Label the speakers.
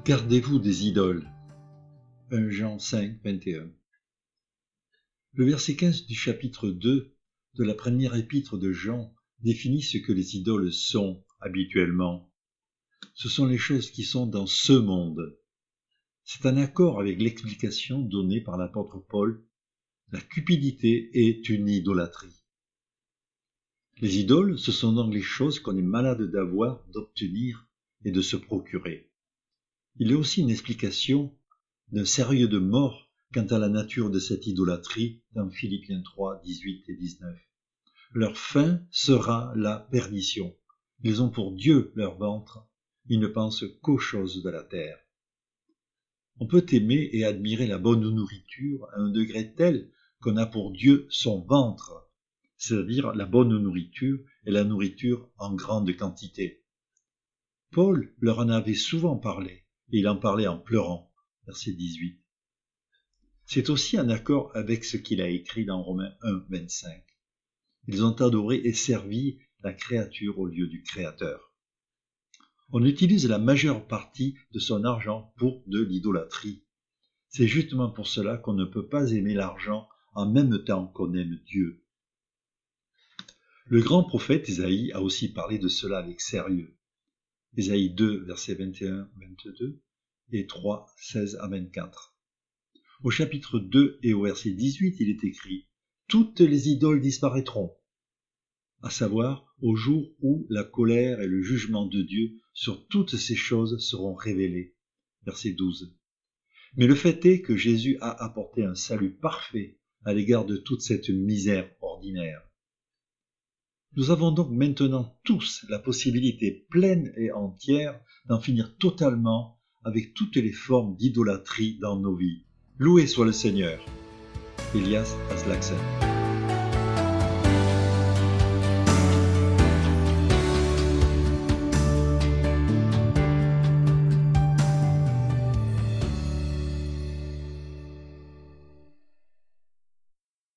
Speaker 1: Gardez-vous des idoles. 1 Jean 5, 21. Le verset 15 du chapitre 2 de la première épître de Jean définit ce que les idoles sont habituellement. Ce sont les choses qui sont dans ce monde. C'est en accord avec l'explication donnée par l'apôtre Paul. La cupidité est une idolâtrie. Les idoles, ce sont donc les choses qu'on est malade d'avoir, d'obtenir et de se procurer. Il y a aussi une explication d'un sérieux de mort quant à la nature de cette idolâtrie dans Philippiens 3, 18 et 19. Leur fin sera la perdition. Ils ont pour Dieu leur ventre, ils ne pensent qu'aux choses de la terre. On peut aimer et admirer la bonne nourriture à un degré tel qu'on a pour Dieu son ventre, c'est-à-dire la bonne nourriture et la nourriture en grande quantité. Paul leur en avait souvent parlé, et il en parlait en pleurant, verset 18. C'est aussi en accord avec ce qu'il a écrit dans Romains 1, 25. Ils ont adoré et servi la créature au lieu du Créateur. On utilise la majeure partie de son argent pour de l'idolâtrie. C'est justement pour cela qu'on ne peut pas aimer l'argent en même temps qu'on aime Dieu. Le grand prophète Isaïe a aussi parlé de cela avec sérieux. Isaïe 2, versets 21-22 et 3, 16 à 24. Au chapitre 2 et au verset 18, il est écrit « Toutes les idoles disparaîtront », à savoir au jour où la colère et le jugement de Dieu sur toutes ces choses seront révélés. Verset 12. Mais le fait est que Jésus a apporté un salut parfait à l'égard de toute cette misère ordinaire. Nous avons donc maintenant tous la possibilité pleine et entière d'en finir totalement avec toutes les formes d'idolâtrie dans nos vies. Loué soit le Seigneur. Elias Aslaksen.